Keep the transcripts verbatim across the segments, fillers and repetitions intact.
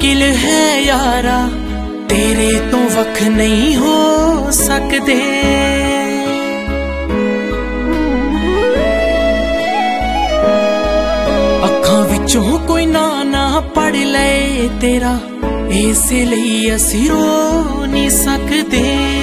मुश्किल है यारा, तेरे तो वख नहीं हो सकते। अखां विचों कोई ना ना पढ़ ले तेरा, इसे लिए असीं रो नहीं सकते।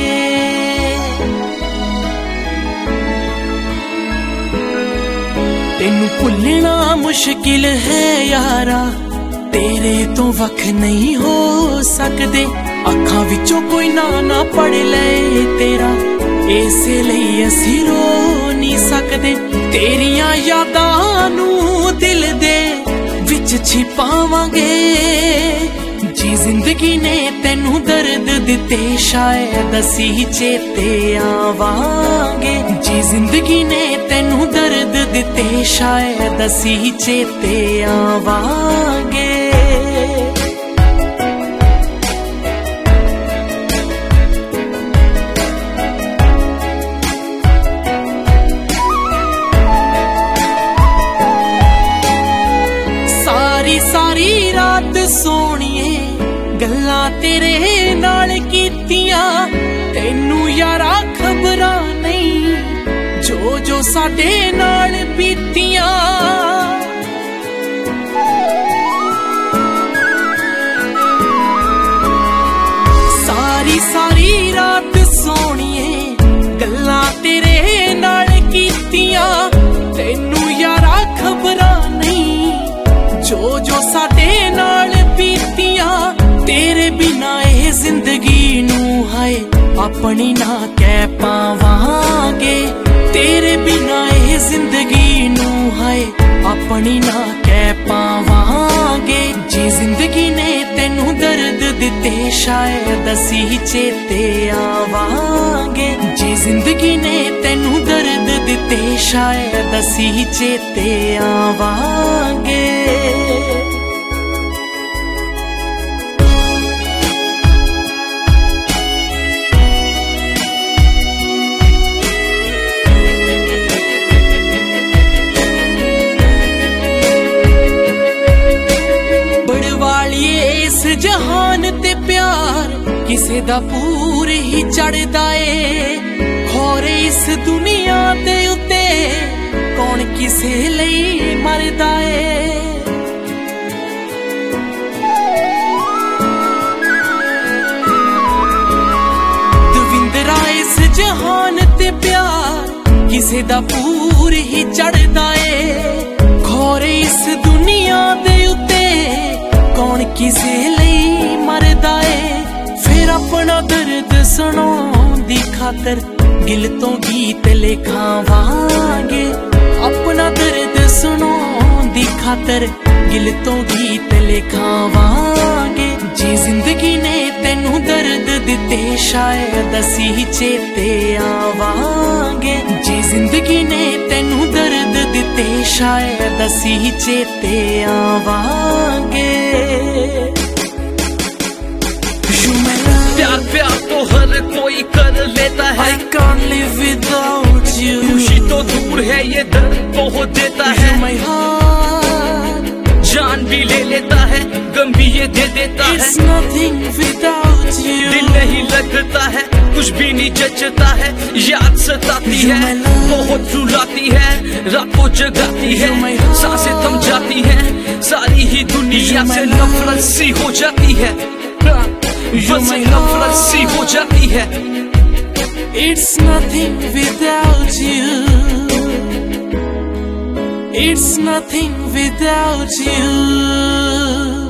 तेनू भुलना मुश्किल है यारा, तेरे तो वख नहीं हो सकते। अखां विचों कोई ना ना पढ़ ले तेरा, इसे लिए असीं रो नहीं सकते। तेरियां यादां नू दिल दे विच छिपावांगे, जी जिंदगी ने तेनू दर्द दिते शायद असीं चेते आवांगे। जी जिंदगी ने तेनू दर्द दिते शायद असीं चेते आवांगे। सारी सारी रात सोनिए गल्लां तेरे नाल कीतियां, तेनू यारा खबरां नहीं जो जो साडे नाल बीतियां। सारी सारी रात सोनिए गल्लां तेरे नाल कीतियां, तेनू यारा खबरां नहीं जो जो साडे नाल बीतियां। तेरे बिना ए जिंदगी नू हाय अपनी ना कह पावांगे। तेरे बिना ए जिंदगी नू हाय अपनी ना कह पावांगे। जी जिंदगी ने तेनू दर्द दिते शायद असीं चेते आवांगे। जी जिंदगी ने तेनू दर्द दिते शायद असीं चेते आवांगे। इस जहान ते प्यार किसे दा पूर ही चढ़दा ए, खोरे इस दुनिया दे उत्ते कौन किसे लई मरदा ए। दविंदरा इस जहान ते प्यार किसे दा पूर ही चढ़दा ए, खोरे इस दुनिया दे उत्ते कौन किसे लई मरदा ए। फिर अपना दर्द सुनाउण दी खातर गिल तो गीत लिखावांगे। अपना दर्द सुनाउण दी खातर गिल तो गीत लिखावांगे। जी जिंदगी ने तेनू दर्द दिते शायद असीं चेते आवांगे। जी जिंदगी ने तेनू दर्द दिते शायद असीं चेते आवांगे। प्यार प्यार तो हर कोई कर लेता है, I can't live without you। खुशी तो दूर है ये दर्द तो हो देता है। My heart, जान भी ले लेता है, गम भी ये दे देता है। it's nothing without you। दिल नहीं लगता है, कुछ भी नहीं जचता है, याद सताती है, बहुत रुलाती है, रात को जगाती है, सांसें थम जाती है, सारी ही दुनिया से नफरत सी हो जाती है, बस नफरत सी हो जाती है। It's nothing without you। It's nothing without you।